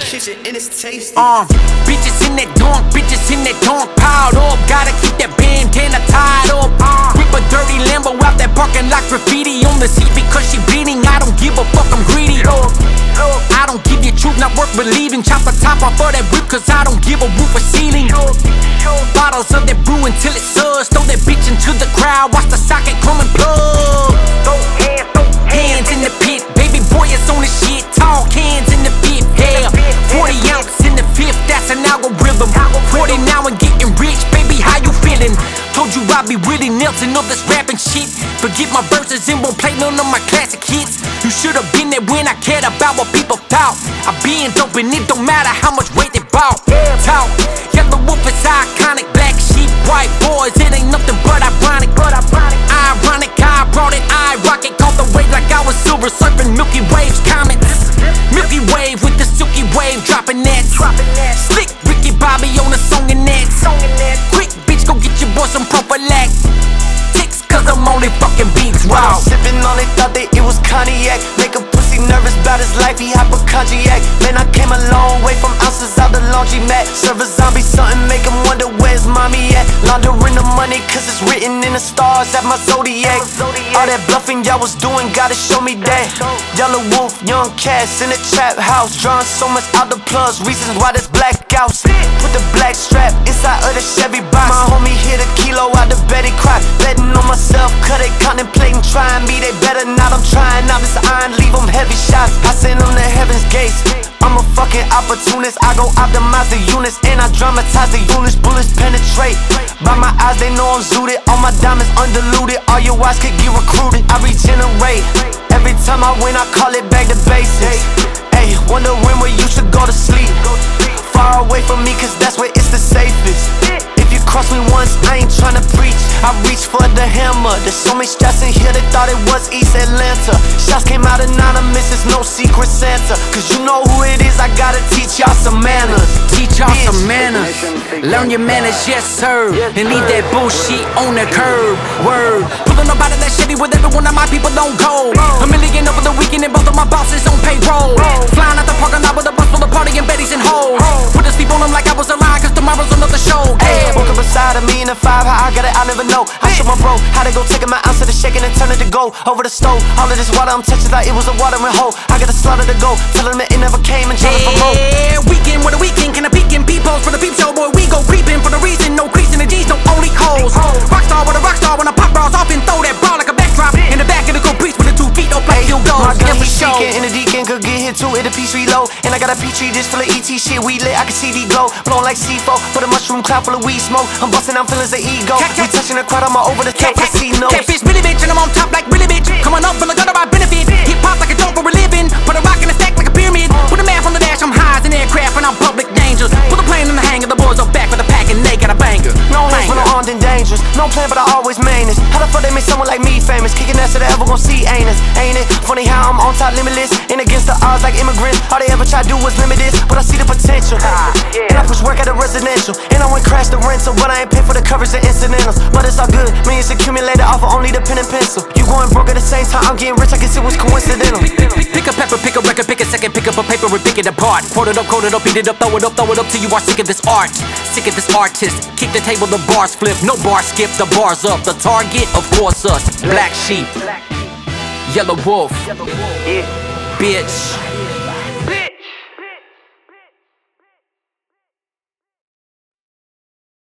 kitchen and it's tasty. Bitches in that donk, piled up. Gotta keep that bandana tied up. Whip a dirty Lambo out that parking lot, graffiti on the seat because she bleeding. I don't give a fuck, I'm greedy. I don't give you truth, not worth believing. Chop the top off of that whip cause I don't give a roof or ceiling. Bottles of that brew until it suds. Throw that bitch into the crowd, watch the socket come and plug. Hands in the pit, baby boy is on the shit. Tall cans in the fifth, yeah. 40 ounce in the fifth, that's an algorithm. 40 now and getting rich, baby, how you feeling? Told you I be Willie Nelson of this rapping shit. Forget my verses and won't play none of my classic hits. You should've been there when I cared about what people thought. I been dope and it don't matter how much weight they bought. Talk, Yellow Wolf is iconic. Black sheep, white boys, it ain't nothing but ironic. Ironic, I brought it, I rock it. Caught the wave like I was silver surfing Milky Wave's comets. Milky Wave with the silky wave dropping nets. Slick Ricky Bobby on the song and nets. Quick bitch, go get your boy some prophylactics cause I'm only fucking beats raw. Sipping on it, thought that it was cognac. Make a pussy nervous about his life, he hypochondriac. Man, I came a long way from ounces out the laundromat. Serve a zombie something, make him wonder where's mommy at. Laundering the money cause it's written in the stars at my zodiac. All that bluffing y'all was doing, gotta show me that. Yellow Wolf, young cats in the trap house. Drawing so much out the plugs, reasons why there's blackouts. Put the black strap inside of the Chevy box. My homie hit a kilo out the Betty Crock. Betting on myself, cut it, contemplating, trying me. They better not, I'm trying out this iron, leave them heavy shots. I send them to heaven's gates. I'm a fucking opportunist. I go optimize the units and I dramatize the units. Bullets penetrate. By my eyes, they know I'm zooted. All my diamonds undiluted. All your eyes could get recruited. I regenerate. Every time I win, I call it back to basics. Hey, wonder where you should go to sleep. Far away from me, cause that's where it's the safest. If you cross me once, I ain't tryna preach. I reach for the hammer. There's so many shots in here, they thought it was East Atlanta. Shots came out anonymous, it's no secret Santa. Cause you know who it is, I gotta teach y'all some manners. Teach y'all some manners. Learn your manners, yes sir. And leave that bullshit on the curb. Word. Pulling up out of that Chevy with every one of my people don't go. $1 million over the weekend and both of my bosses on payroll. Flying out the parking lot with a bus full of party and Betty's and hoes. Put a sleep on them like I was alive cause tomorrow's another show. Hey, woke up beside of me in a 5, how I got it, I never know. I show my bro how to go taking my ounce of the shaking and turn it to gold. Over the stove, all of this water I'm touching like it was a watering hole. I got a slaughter to go, tell them that it never came and tell them for more. Yeah, weekend with a weekend, can I peek in peepholes for the peep show? Boy, we go creeping for the reason, no crease in the jeans, no only holes. Rockstar with a rockstar when I pop bras off and throw that bra like a backdrop. In the back of the caprice with the 2 feet, no play field goals. My gun, Yeah, for he sure. speaking, and the deacon could get hit too. It a piece reload, and I got a petri dish full of ET shit. We lit, I can see the glow, blowing like C4. Put a mushroom cloud full of weed smoke. I'm busting out feelings of ego. We touching the crowd, I'm all over the top casino. Catfish, really bitch, and I'm on top like really bitch. Coming up from the gutter, I benefit. Hip hop like a joke for a living. Put a rock in a stack like a pyramid. Put a man from the dash, I'm high as an aircraft, and I'm public danger. Put the plane in the hangar, the boys are back for the pack, and they got a banger. No hands when I'm armed and dangerous. No plan, but I always main this. How the fuck they make someone like me famous? Kicking ass that they ever gon' see, ain't it? Ain't it? Funny how I'm on top limitless. And against the odds like immigrants. All they ever try to do was limit this, but I see the potential. And I push work at a residential. And I went crash the rental, but I ain't pay for the coverage and incidentals. But it's all good, millions accumulated off of only the pen and pencil. You going broke at the same time, I'm getting rich, I guess it was coincidental. Pick a pepper, pick a record, pick a second, pick up a paper and pick it apart. Quote it up, beat it up, throw it up till you are sick of this art. Sick of this artist. Kick the table, the bars flip, no bar skip, the bars up. The target, of course us. Black sheep, Yellow Wolf, bitch.